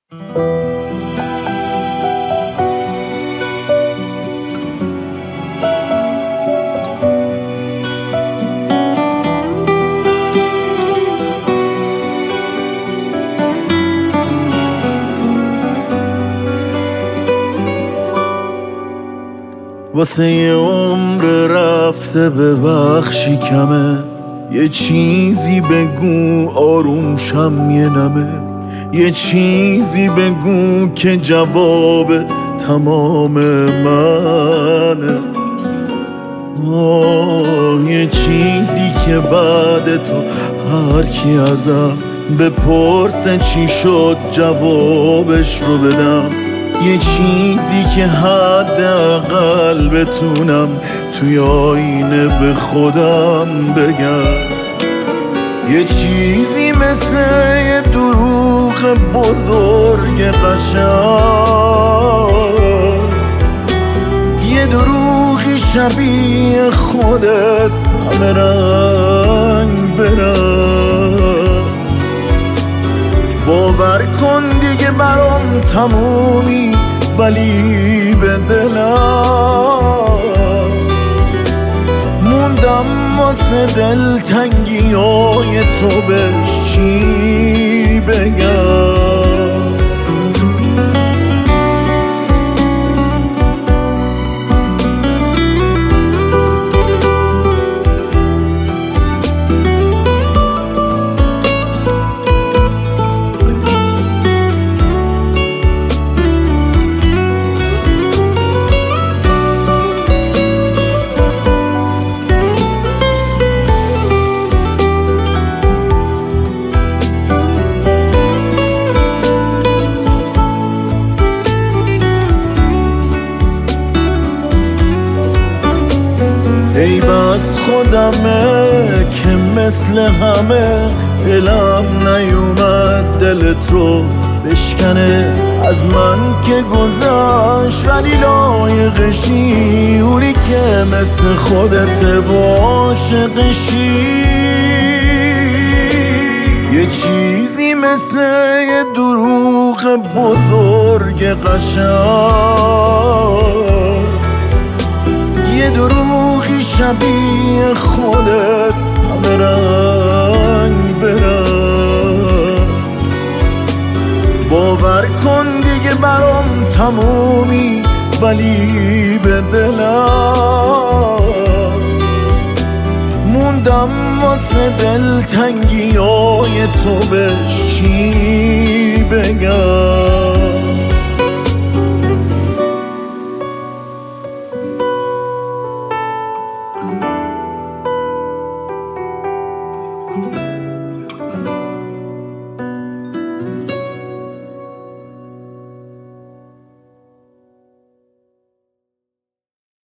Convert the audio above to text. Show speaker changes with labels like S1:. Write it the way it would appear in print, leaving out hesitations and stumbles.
S1: واسه یه عمر رفته ببخشی کمه، یه چیزی بگو آروم شم یه نمه، یه چیزی بگو که جواب تمام منه. یه چیزی که بعد تو هر کی ازم بپرسه چی شد جوابش رو بدم، یه چیزی که حداقل بتونم توی آینه به خودم بگم، یه چیزی مثل یه دروغ بزرگ قشنگ، یه دروغی شبیه خودت همه رنگ برنگ. باور کن دیگه برام تمومی، ولی به دلم موندم واسه دلتنگیای تو بهش چی بگم. ای بس خودمه که مثل همه دلم نیومد دلت رو بشکنه، از من که گذشت ولی لایقشی، اونی که مثل خودت عاشقشی. یه چیزی مثل یه دروغ بزرگ قشنگ، یه دروغی شبیه خودت همه رنگ برنگ. باور کن دیگه برام تمومی، ولی به دلم موندم واسه دلتنگیای تو بهش چی بگم.